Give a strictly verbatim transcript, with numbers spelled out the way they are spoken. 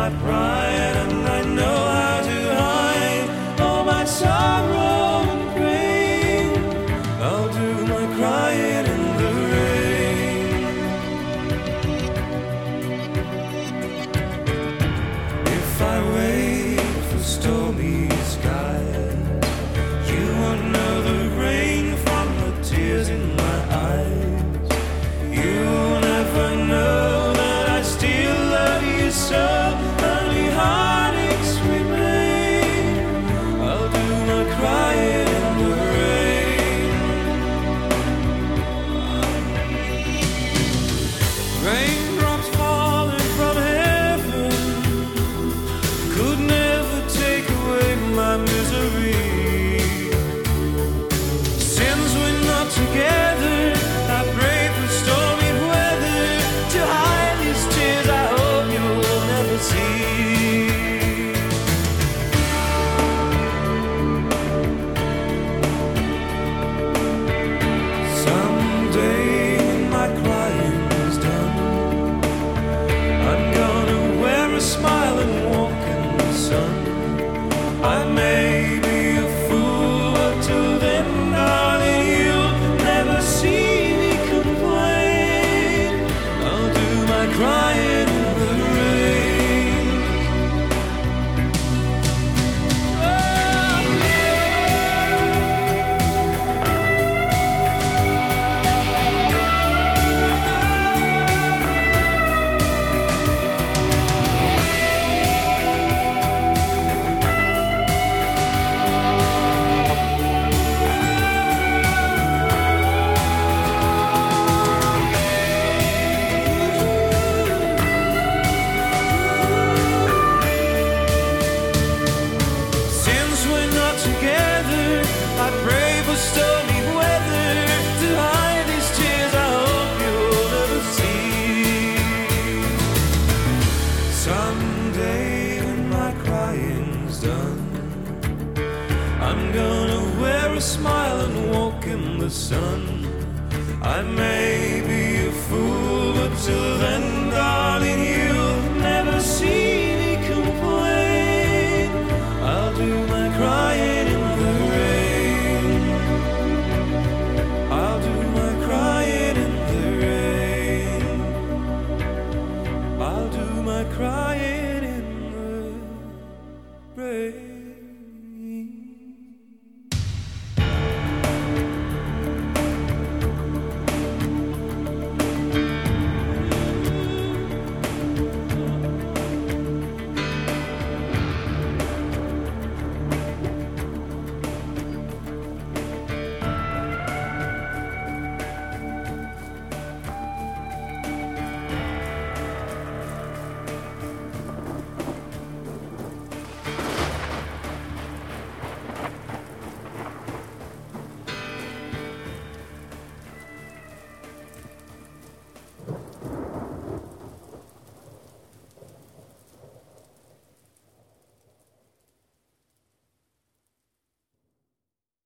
my pride, and I know how to hide all my sorrow and pain. I'll do my crying in the rain. If I wait for stormy skies, you won't know the rain from the tears in my eyes. You'll never know that I still love you so. Only heartaches remain. I'll do my crying in the rain. Raindrops falling from heaven could never take away my misery. Since we're not together, I pray for stormy weather to hide these tears I hope you'll never see. Someday when my crying's done, I'm gonna wear a smile and walk in the sun. I may be a fool, but till then, darling, you'll never see me complain. I'll do my crying in the rain. Oh, since we're not together, I pray for stormy weather to hide these tears I hope you'll never see. Someday when my crying's done, I'm gonna wear a smile and walk in the sun. I may be a fool, but till then, darling, you'll never see me complain. I'll do my crying in the rain. I'll do my crying in the rain. I'll do my crying